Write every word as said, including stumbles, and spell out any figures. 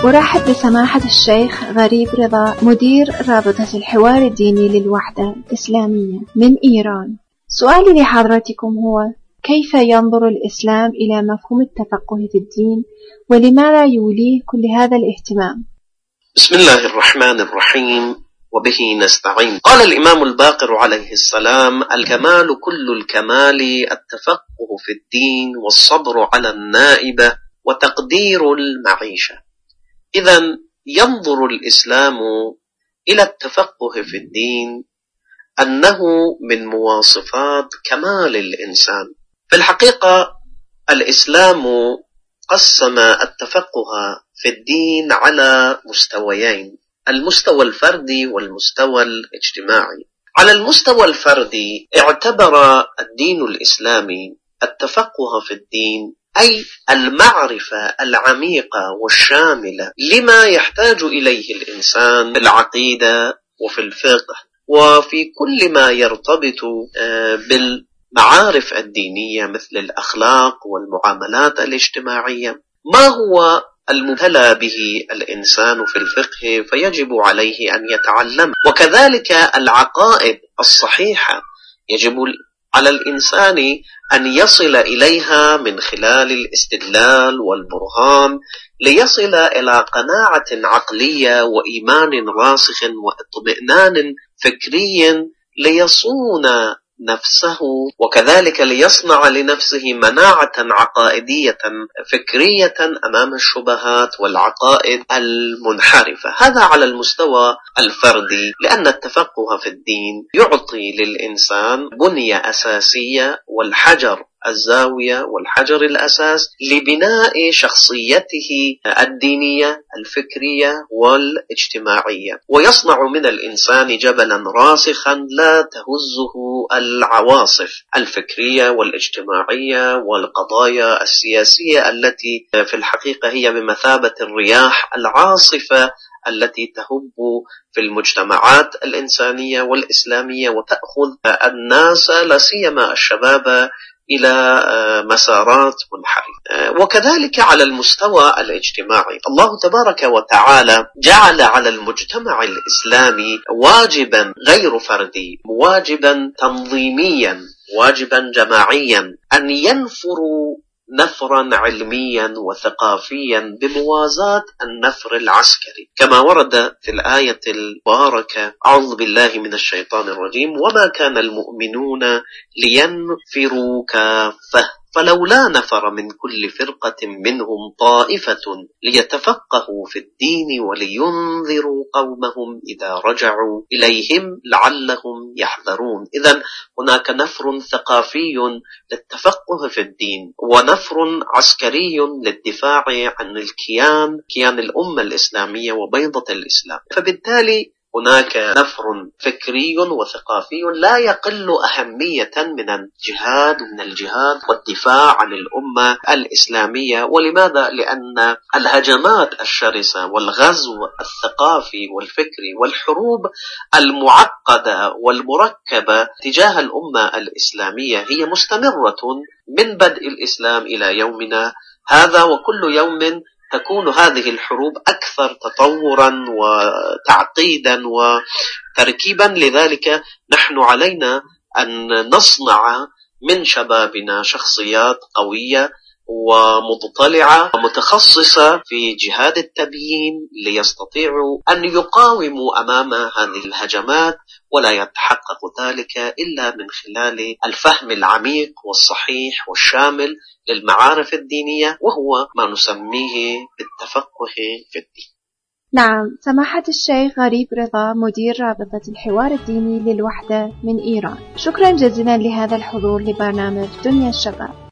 أرحب بسماحة الشيخ غريب رضا، مدير رابطة الحوار الديني للوحدة الإسلامية من إيران. سؤالي لحضرتكم هو: كيف ينظر الإسلام إلى مفهوم التفقه في الدين، ولماذا يوليه كل هذا الاهتمام؟ بسم الله الرحمن الرحيم، وبه نستعين. قال الإمام الباقر عليه السلام: الكمال كل الكمال التفقه في الدين، والصبر على النائبة، وتقدير المعيشة. إذن ينظر الإسلام إلى التفقه في الدين أنه من مواصفات كمال الإنسان. في الحقيقة الإسلام قسم التفقه في الدين على مستويين: المستوى الفردي والمستوى الاجتماعي. على المستوى الفردي اعتبر الدين الإسلامي التفقه في الدين أي المعرفة العميقة والشاملة لما يحتاج إليه الإنسان في العقيدة وفي الفقه وفي كل ما يرتبط بالمعارف الدينية مثل الأخلاق والمعاملات الاجتماعية. ما هو المبتلى به الإنسان في الفقه فيجب عليه أن يتعلم، وكذلك العقائد الصحيحة يجب على الإنسان أن يصل إليها من خلال الاستدلال والبرهان ليصل إلى قناعة عقلية وإيمان راسخ واطمئنان فكري ليصون نفسه، وكذلك ليصنع لنفسه مناعة عقائدية فكرية أمام الشبهات والعقائد المنحرفة. هذا على المستوى الفردي، لأن التفقه في الدين يعطي للإنسان بنية أساسية والحجر الزاوية والحجر الأساس لبناء شخصيته الدينية الفكرية والاجتماعية، ويصنع من الإنسان جبلا راسخا لا تهزه العواصف الفكرية والاجتماعية والقضايا السياسية التي في الحقيقة هي بمثابة الرياح العاصفة التي تهب في المجتمعات الإنسانية والإسلامية وتأخذ الناس لا سيما الشباب إلى مسارات منحرفة. وكذلك على المستوى الاجتماعي الله تبارك وتعالى جعل على المجتمع الإسلامي واجبا غير فردي، واجبا تنظيميا، واجبا جماعيا، أن ينفروا نفرا علميا وثقافيا بموازاة النفر العسكري، كما ورد في الآية المباركة: أعوذ بالله من الشيطان الرجيم: وما كان المؤمنون لينفروا كافة فلولا نفر من كل فرقة منهم طائفة ليتفقهوا في الدين ولينذروا قومهم إذا رجعوا إليهم لعلهم يحذرون. إذن هناك نفر ثقافي للتفقه في الدين، ونفر عسكري للدفاع عن الكيان كيان الأمة الإسلامية وبيضة الإسلام. فبالتالي هناك نفر فكري وثقافي لا يقل أهمية من الجهاد من الجهاد والدفاع عن الأمة الإسلامية. ولماذا؟ لأن الهجمات الشرسة والغزو الثقافي والفكري والحروب المعقدة والمركبة تجاه الأمة الإسلامية هي مستمرة من بدء الإسلام إلى يومنا هذا، وكل يوم تكون هذه الحروب أكثر تطورا وتعقيدا وتركيبا. لذلك نحن علينا أن نصنع من شبابنا شخصيات قوية ومضطلعة ومتخصصة في جهاد التبيين ليستطيعوا أن يقاوموا أمام هذه الهجمات، ولا يتحقق ذلك إلا من خلال الفهم العميق والصحيح والشامل للمعارف الدينية، وهو ما نسميه بالتفقه في الدين. نعم، سماحة الشيخ غريب رضا، مدير رابطة الحوار الديني للوحدة من إيران، شكرا جزيلا لهذا الحضور لبرنامج دنيا الشباب.